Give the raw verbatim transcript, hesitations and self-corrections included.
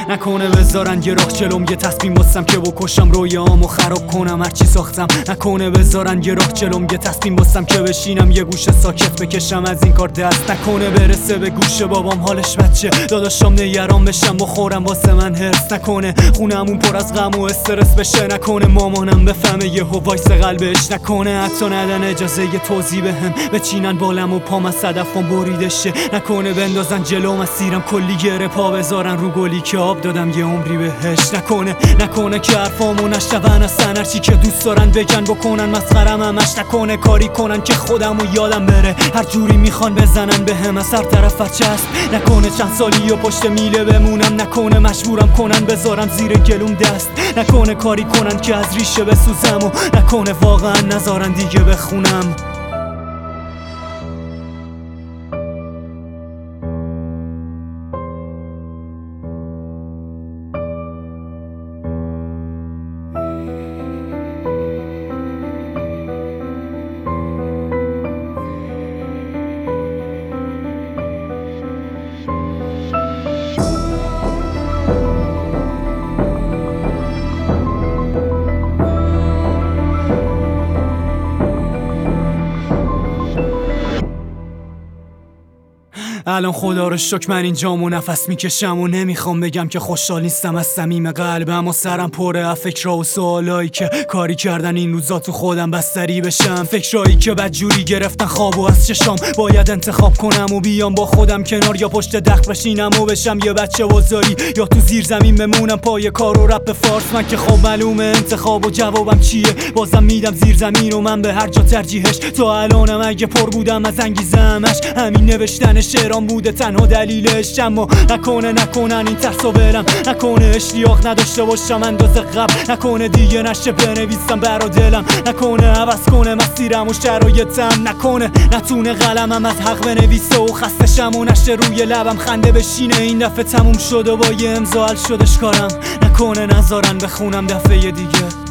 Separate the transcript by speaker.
Speaker 1: نکنه بذارن یه راه جلوم، یه تصمیم واسم که بکشم رویامو خراب کنم هرچی ساختم. نکنه بذارن یه راه جلوم، یه تصمیم واسم که بشینم یه گوشه ساکت بکشم از این کار دست. نکنه برسه به گوش بابام حالش بچه، داداشام نگران بشم بخورم واسه من هرس. نکنه خونمون پر از غم و استرس بشه، نکنه مامانم بفهمه یهو وایس قلبش. نکنه حتی ندن اجازه یه توضیح بهم، بچینن بالم و پام از صدفم بریده شه. نکنه بندازن جلوم از سیرم کلی گره پا بذارن رو گلی که آب دادم یه عمری بهش. نکنه نکنه که حرفامو نشنون اصلا، هرچی که دوست دارن بگن بکنن مسخرم همش. نکنه کاری کنن که خودمو یادم بره، هر جوری میخوان بزنن بهم از هر طرف چسب. نکنه چند سالی و پشت میله بمونم، نکنه مجبورم کنن بذارم زیر گلوم دست. نکنه کاری کنن که از ریشه بسوزم و نکنه واقعا نذارن دیگه بخونم. الان خدا رو شکر من اینجامو نفس میکشم و نمیخوام بگم که خوشحال نیستم از صمیم قلبم و سرم پره از فکرها و سوالایی که کاری کردن این روزا تو خودم بستری بشم. فکرایی که بدجوری گرفتن خوابو از چشام، باید انتخاب کنم و بیام با خودم کنار، یا پشت دخت بشینم و بشم یه بچه وزاری، یا تو زیر زمین بمونم پای کار و رپ فارس. من که خب معلومه انتخاب و جوابم چیه، بازم میدم زیر زمین و من به هر جا ترجیحش. تا الانم اگه پر بودم از انگیزه همش همین نوشتن شعرام بوده تنها دلیلش. اما نکنه نکنن این ترسو برم، نکنه اشتیاق نداشته باشم اندازه قبل، نکنه دیگه نشه بنویسم برا دلم، نکنه عوض کنه مسیرم و شرایطم، نکنه نتونه قلمم از حق بنویسه و خستشم و نشه روی لبم خنده بشینه این دفعه تموم شد و با یه امضا حل شدش کارم. نکنه نذارن بخونم دفعه دیگه.